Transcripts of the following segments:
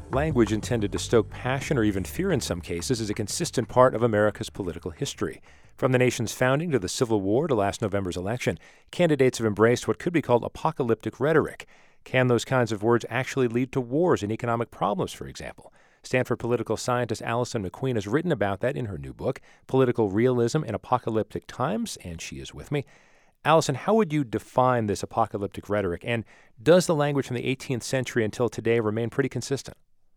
Language intended to stoke passion or even fear in some cases is a consistent part of America's political history. From the nation's founding to the Civil War to last November's election, candidates have embraced what could be called apocalyptic rhetoric. Can those kinds of words actually lead to wars and economic problems, for example? Stanford political scientist Alison McQueen has written about that in her new book, Political Realism in Apocalyptic Times, and she is with me. Alison, how would you define this apocalyptic rhetoric, and does the language from the 18th century until today remain pretty consistent?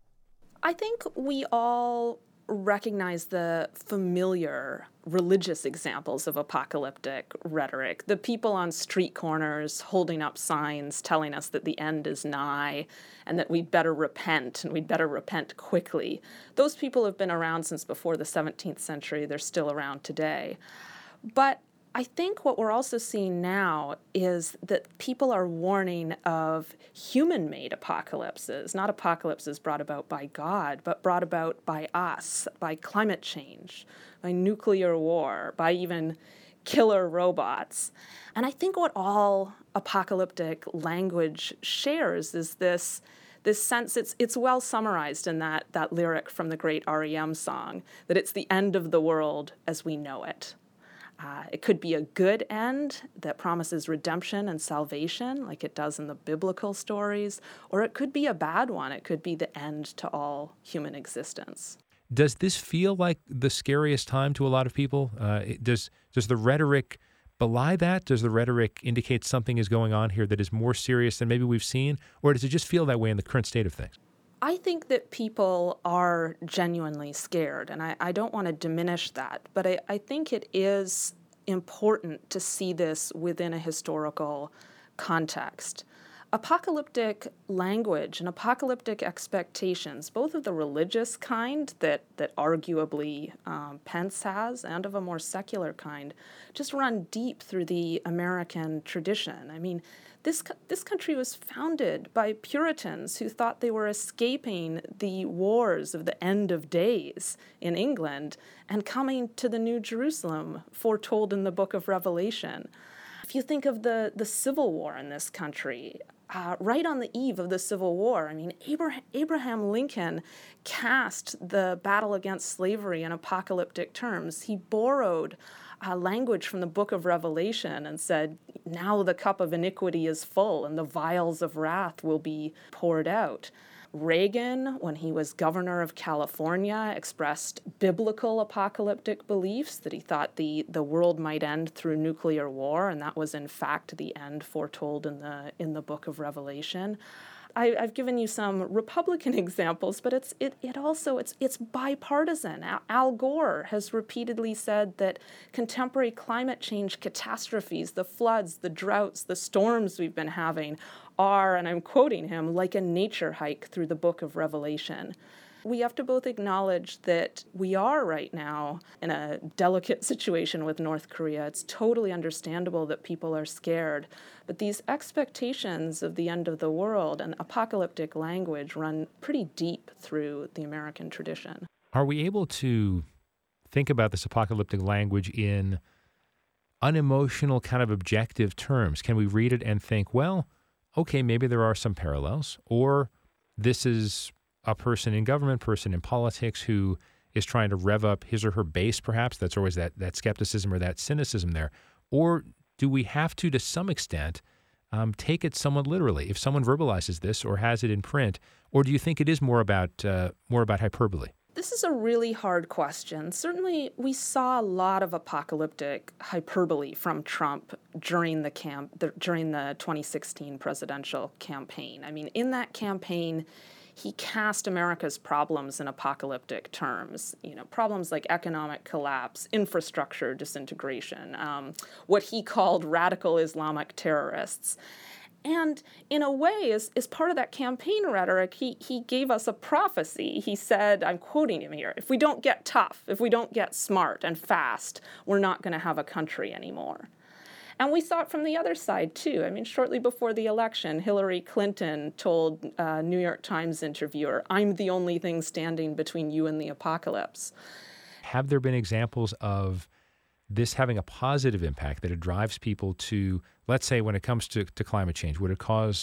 I think we all recognize the familiar religious examples of apocalyptic rhetoric. The people on street corners holding up signs telling us that the end is nigh and that we'd better repent and we'd better repent quickly. Those people have been around since before the 17th century. They're still around today. But I think what we're also seeing now is that people are warning of human-made apocalypses, not apocalypses brought about by God, but brought about by us, by climate change, by nuclear war, by even killer robots. And I think what all apocalyptic language shares is this sense, it's well summarized in that lyric from the great REM song, that it's the end of the world as we know it. It could be a good end that promises redemption and salvation, like it does in the biblical stories, or it could be a bad one. It could be the end to all human existence. Does this feel like the scariest time to a lot of people? Does the rhetoric belie that? Does the rhetoric indicate something is going on here that is more serious than maybe we've seen? Or does it just feel that way in the current state of things? I think that people are genuinely scared, and I don't want to diminish that, but I think it is important to see this within a historical context. Apocalyptic language and apocalyptic expectations, both of the religious kind that arguably Pence has and of a more secular kind, just run deep through the American tradition. I mean, this country was founded by Puritans who thought they were escaping the wars of the end of days in England and coming to the New Jerusalem foretold in the book of Revelation. If you think of the Civil War in this country, right on the eve of the Civil War, I mean, Abraham Lincoln cast the battle against slavery in apocalyptic terms. He borrowed language from the book of Revelation and said, now the cup of iniquity is full and the vials of wrath will be poured out. Reagan, when he was governor of California, expressed biblical apocalyptic beliefs that he thought the world might end through nuclear war, and that was in fact the end foretold in the book of Revelation. I've given you some Republican examples, but it's bipartisan. Al Gore has repeatedly said that contemporary climate change catastrophes, the floods, the droughts, the storms we've been having are, and I'm quoting him, like a nature hike through the book of Revelation. We have to both acknowledge that we are right now in a delicate situation with North Korea. It's totally understandable that people are scared. But these expectations of the end of the world and apocalyptic language run pretty deep through the American tradition. Are we able to think about this apocalyptic language in unemotional, kind of objective terms? Can we read it and think, well, okay, maybe there are some parallels, or this is a person in government, person in politics who is trying to rev up his or her base, perhaps? That's always that skepticism or that cynicism there. Or do we have to some extent, take it somewhat literally if someone verbalizes this or has it in print? Or do you think it is more about hyperbole? This is a really hard question. Certainly, we saw a lot of apocalyptic hyperbole from Trump during the 2016 presidential campaign. I mean, in that campaign, he cast America's problems in apocalyptic terms. You know, problems like economic collapse, infrastructure disintegration, what he called radical Islamic terrorists. And in a way, as part of that campaign rhetoric, he gave us a prophecy. He said, I'm quoting him here, if we don't get tough, if we don't get smart and fast, we're not going to have a country anymore. And we saw it from the other side, too. I mean, shortly before the election, Hillary Clinton told a New York Times interviewer, I'm the only thing standing between you and the apocalypse. Have there been examples of this having a positive impact that it drives people to, let's say when it comes to climate change, would it cause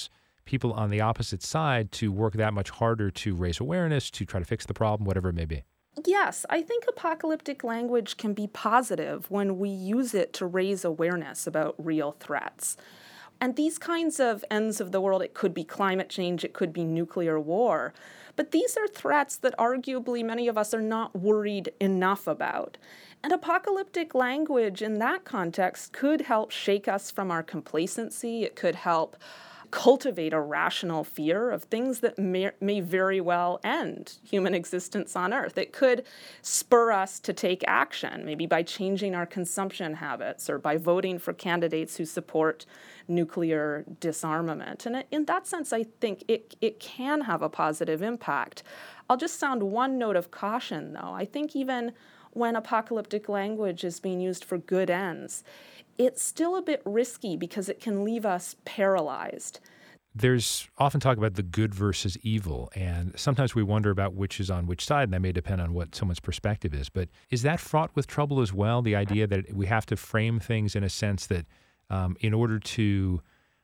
people on the opposite side to work that much harder to raise awareness, to try to fix the problem, whatever it may be? Yes, I think apocalyptic language can be positive when we use it to raise awareness about real threats. And these kinds of ends of the world, it could be climate change, it could be nuclear war, but these are threats that arguably many of us are not worried enough about. And apocalyptic language in that context could help shake us from our complacency. It could help cultivate a rational fear of things that may very well end human existence on Earth. It could spur us to take action, maybe by changing our consumption habits or by voting for candidates who support nuclear disarmament. And in that sense, I think it can have a positive impact. I'll just sound one note of caution, though. I think even when apocalyptic language is being used for good ends, it's still a bit risky because it can leave us paralyzed. There's often talk about the good versus evil, and sometimes we wonder about which is on which side, and that may depend on what someone's perspective is. But is that fraught with trouble as well, the idea that we have to frame things in a sense that in order to,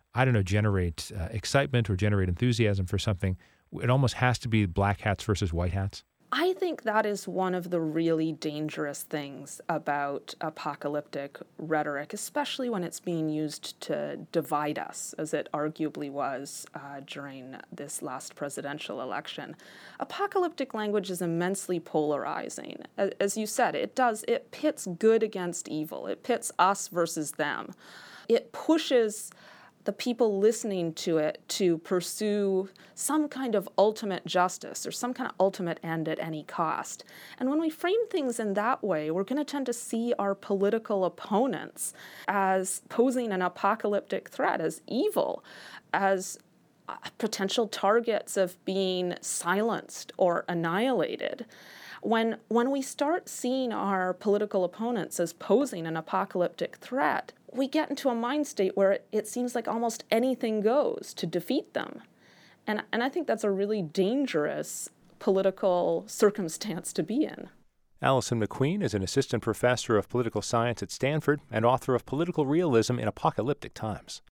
generate excitement or generate enthusiasm for something, it almost has to be black hats versus white hats? I think that is one of the really dangerous things about apocalyptic rhetoric, especially when it's being used to divide us, as it arguably was during this last presidential election. Apocalyptic language is immensely polarizing. As you said, it pits good against evil. It pits us versus them. It pushes the people listening to it to pursue some kind of ultimate justice or some kind of ultimate end at any cost. And when we frame things in that way, we're going to tend to see our political opponents as posing an apocalyptic threat, as evil, as potential targets of being silenced or annihilated. When we start seeing our political opponents as posing an apocalyptic threat, we get into a mind state where it seems like almost anything goes to defeat them. And I think that's a really dangerous political circumstance to be in. Alison McQueen is an assistant professor of political science at Stanford and author of Political Realism in Apocalyptic Times.